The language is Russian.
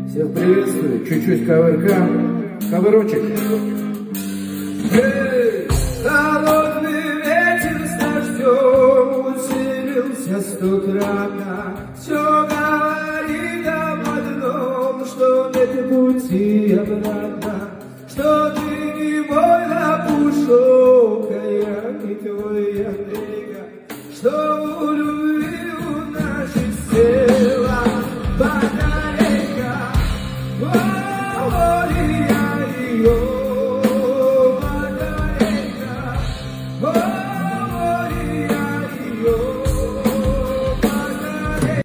Всех приветствую, чуть-чуть ковырка, ковырочек. Холодный ветер с дождем усилился стократно. Все говорит об одном, что нет пути обратно, что ты не мой лопушок.